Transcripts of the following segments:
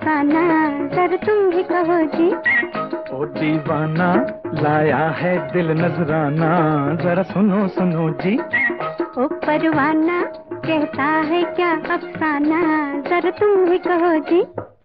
अफसाना, जरा तुम ही कहो जी। ओ दीवाना लाया है दिल नजराना, जरा सुनो सुनो जी। ओ परवाना कहता है क्या अफसाना, जरा तुम ही कहो जी।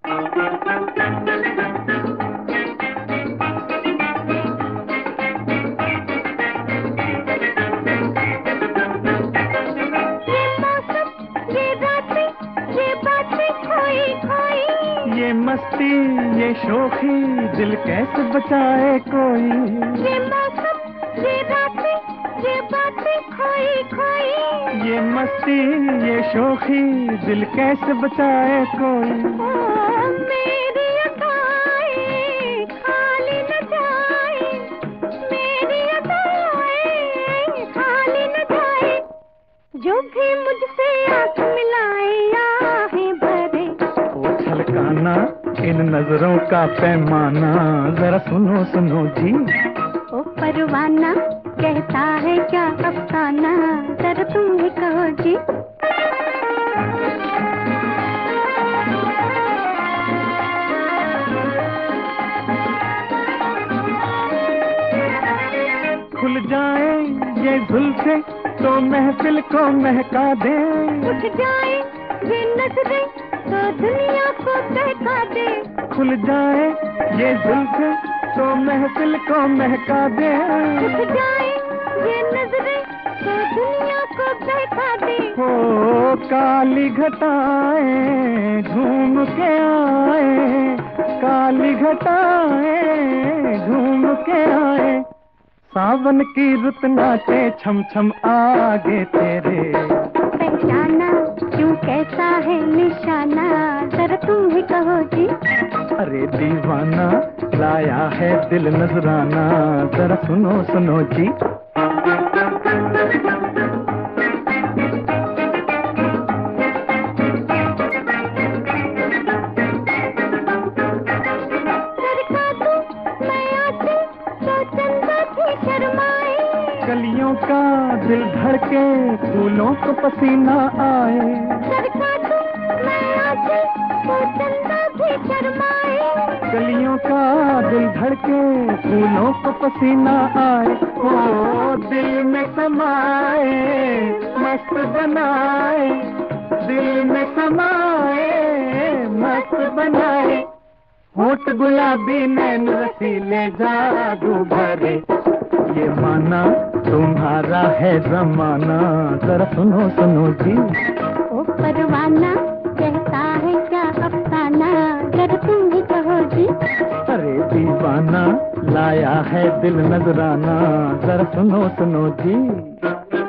ये मौसम, ये रातें, ये बातें खोई खोई, ये मस्ती ये शोखी दिल कैसे बचाए कोई। ये मौसम, ये रातें, ये बातें खोई खोई, ये मस्ती ये शोखी दिल कैसे बचाए कोई। ओ मेरी अदाएं खाली न जाए, मेरी अदाएं खाली न जाए, जो भी मुझसे आंख मिलाए आहें भरे। ओ छलकाना इन नजरों का पैमाना, जरा सुनो सुनो जी। ओ परवाना कहता है क्या अफसाना, जरा तुम ही कहो जी। खुल जाए ये जुल्फे तो महफिल को महका दे। उठ जाए ये नजरें तो दुनिया को बहका दे। खुल जाए ये जुल्फे तो महफिल को महका दे। उठ जाए ये नजरें तो दुनिया को बहका दे। हो काली घटाएं झूम के आए, काली घटाएं झूम के आए, सावन की रुत नाचे छम छम आगे तेरे। पहचाना क्यों कैसा है निशाना, जरा तुम ही कहो जी। अरे दीवाना लाया है दिल नजराना, जरा सुनो सुनो जी। कलियों का दिल धड़के फूलों को पसीना आए। कलियों का दिल धड़के फूलों को पसीना आए, ओ दिल में समाए मस्त बनाए, दिल में समाए मस्त बनाए, होठ गुलाबी नैन रसीले जादू भरे। ये माना तुम्हारा है जमाना, जरा सुनो सुनो जी। ओ परवाना कहता है क्या अफसाना, जरा तुम ही कहो जी। अरे दीवाना लाया है दिल नजराना, जरा सुनो सुनो जी।